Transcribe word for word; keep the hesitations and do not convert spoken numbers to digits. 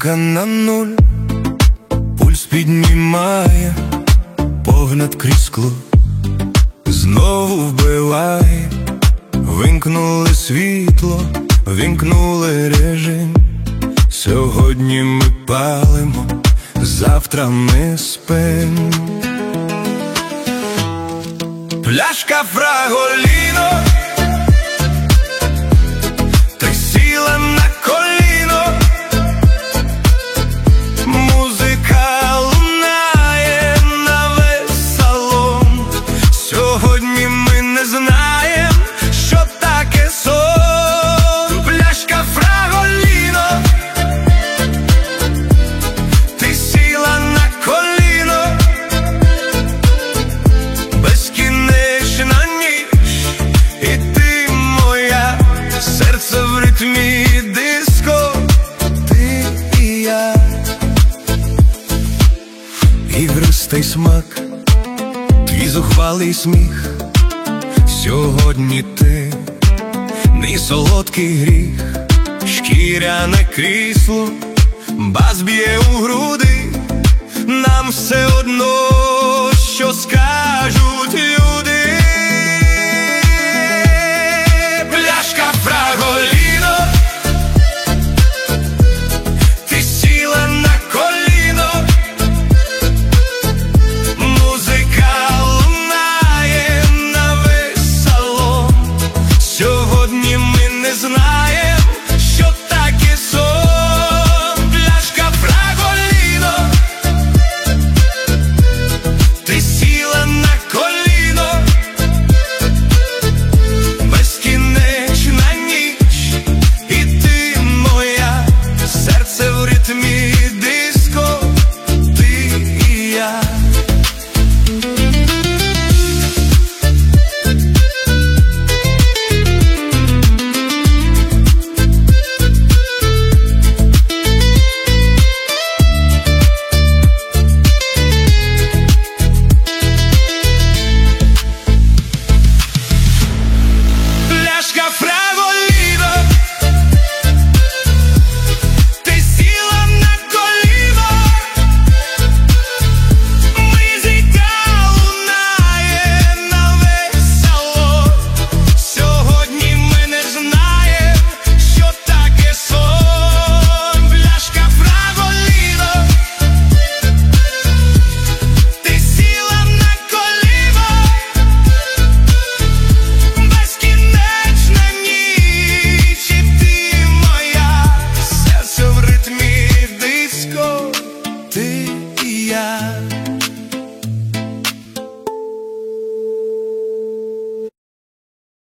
Музика на нуль, пульс піднімає, погляд крізь скло знову вбиває. Вимкнули світло, вімкнули режим. Сьогодні ми палимо, завтра ми спим. Пляшка Фраголіно, ти сіла на коліно. Музика лунає на весь салон. Сьогодні ми не знаєм, що таке сон. Пляшка Фраголіно, ти сіла на коліно. Безкінечна ніч, і ти моя, серце в ритмі диско, ти і я. Ігристий смак, твій зухвалий сміх. Сьогодні ти, мій солодкий гріх. Шкіряне крісло, бас б'є у груди. Нам все одно, що скажуть